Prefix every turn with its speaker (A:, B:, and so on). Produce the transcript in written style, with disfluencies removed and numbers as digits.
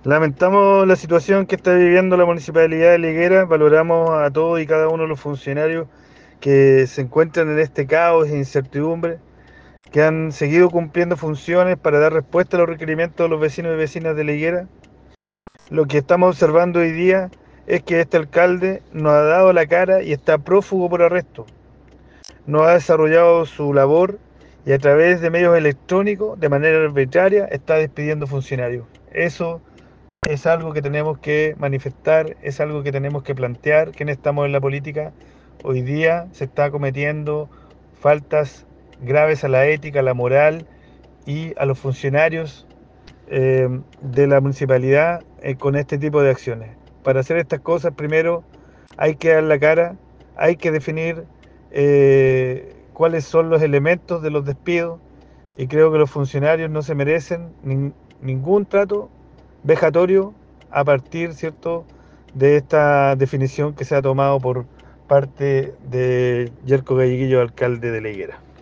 A: Lamentamos la situación que está viviendo la Municipalidad de Liguera. Valoramos a todos y cada uno de los funcionarios que se encuentran en este caos e incertidumbre, que han seguido cumpliendo funciones para dar respuesta a los requerimientos de los vecinos y vecinas de Liguera. Lo que estamos observando hoy día es que este alcalde no ha dado la cara y está prófugo por arresto. No ha desarrollado su labor y a través de medios electrónicos, de manera arbitraria, está despidiendo funcionarios. Eso es algo que tenemos que manifestar, es algo que tenemos que plantear, quienes estamos en la política. Hoy día se está cometiendo faltas graves a la ética, a la moral y a los funcionarios de la municipalidad con este tipo de acciones. Para hacer estas cosas, primero hay que dar la cara, hay que definir cuáles son los elementos de los despidos y creo que los funcionarios no se merecen ningún trato vejatorio a partir, ¿cierto?, de esta definición que se ha tomado por parte de Yerko Galleguillo, alcalde de La Higuera.